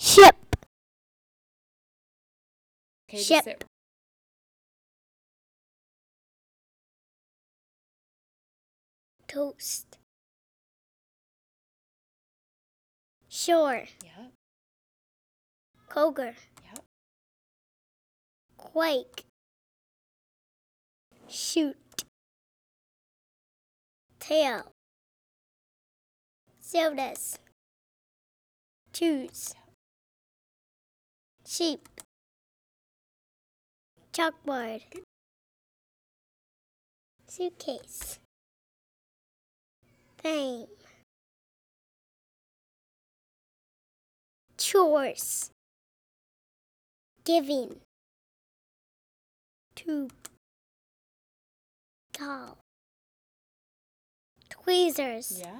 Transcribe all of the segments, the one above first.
Ship. Okay, just Ship. sit. Toast. Shore. Yeah. Cougar. Yeah. Quake. Shoot. Tail. Sodas. Choose. Sheep. Chalkboard. Suitcase. Fame. Chores. Giving. Tube. Doll. Tweezers. Yeah.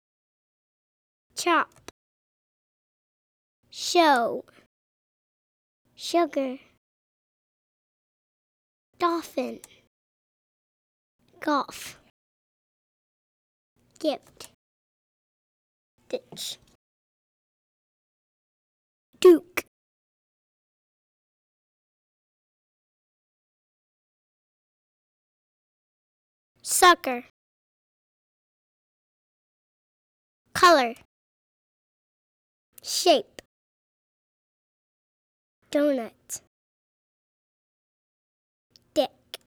Chop. Show. Sugar. Dolphin. Golf. Gift. Ditch. Duke. Sucker. Color. Shape. Donut. Dick.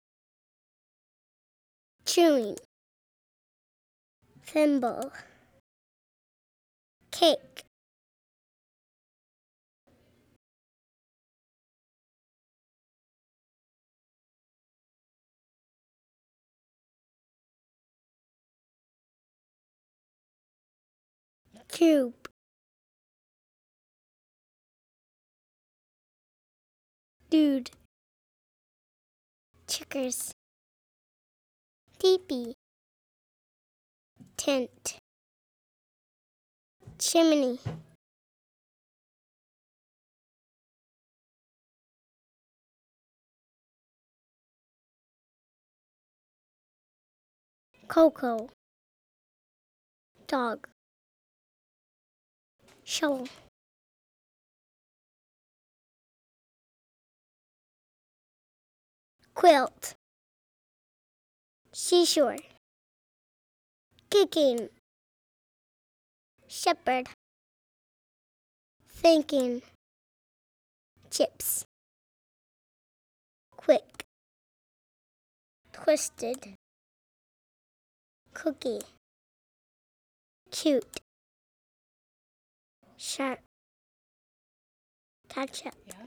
Chewing. Thimble. Cake. Cube. Dude. Checkers. Teepee. Tent. Chimney. Cocoa. Dog. Shovel. Quilt. Seashore. Kicking. Shepherd. Thinking. Chips. Quick. Twisted. Cookie. Cute. Sharp. Ketchup. Yeah.